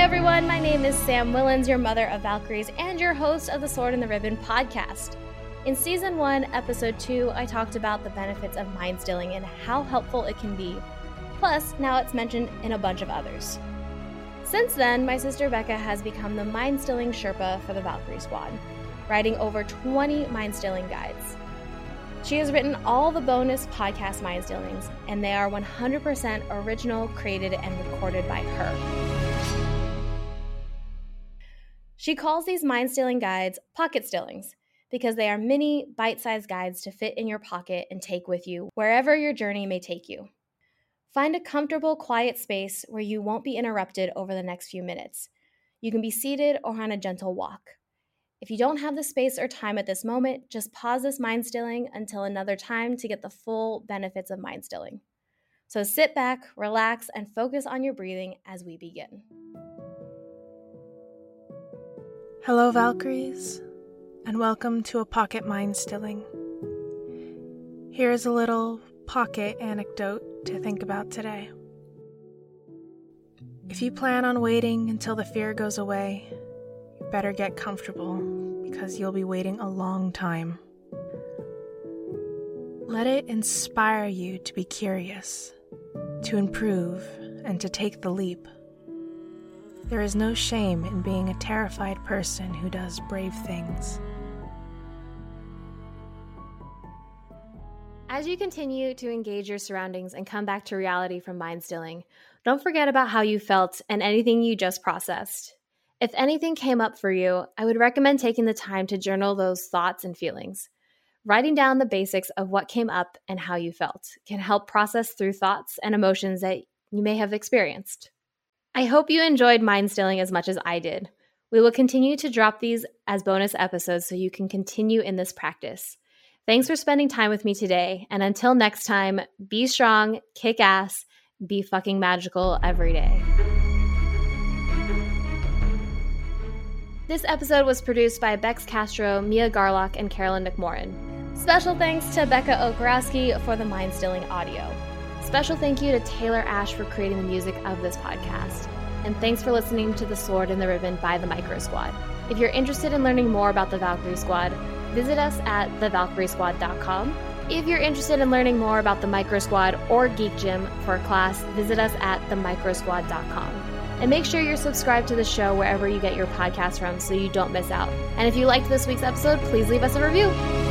everyone, my name is Sam Willens, your mother of Valkyries and your host of the Sword and the Ribbon podcast. In Season 1, Episode 2, I talked about the benefits of mind stilling and how helpful it can be. Plus, now it's mentioned in a bunch of others. Since then, my sister Becca has become the mind stilling Sherpa for the Valkyrie Squad, writing over 20 mind stilling guides. She has written all the bonus podcast mind stillings, and they are 100% original, created, and recorded by her. She calls these mind stilling guides pocket stillings because they are mini, bite-sized guides to fit in your pocket and take with you wherever your journey may take you. Find a comfortable, quiet space where you won't be interrupted over the next few minutes. You can be seated or on a gentle walk. If you don't have the space or time at this moment, just pause this mind stilling until another time to get the full benefits of mind stilling. So sit back, relax, and focus on your breathing as we begin. Hello, Valkyries, and welcome to a pocket mind stilling. Here is a little pocket anecdote to think about today. If you plan on waiting until the fear goes away, you better get comfortable because you'll be waiting a long time. Let it inspire you to be curious, to improve, and to take the leap. There is no shame in being a terrified person who does brave things. As you continue to engage your surroundings and come back to reality from mind stilling, don't forget about how you felt and anything you just processed. If anything came up for you, I would recommend taking the time to journal those thoughts and feelings. Writing down the basics of what came up and how you felt can help process through thoughts and emotions that you may have experienced. I hope you enjoyed mind stilling as much as I did. We will continue to drop these as bonus episodes so you can continue in this practice. Thanks for spending time with me today, and until next time, be strong, kick ass, be fucking magical every day. This episode was produced by Bex Castro, Mia Garlock, and Carolyn McMorrin. Special thanks to Becca Okarowski for the mind stilling audio. Special thank you to Taylor Ash for creating the music of this podcast. And thanks for listening to The Sword and the Ribbon by the Micro Squad. If you're interested in learning more about the Valkyrie Squad, visit us at thevalkyriesquad.com. If you're interested in learning more about the Micro Squad or Geek Gym for a class, visit us at themicrosquad.com. And make sure you're subscribed to the show wherever you get your podcasts from so you don't miss out. And if you liked this week's episode, please leave us a review.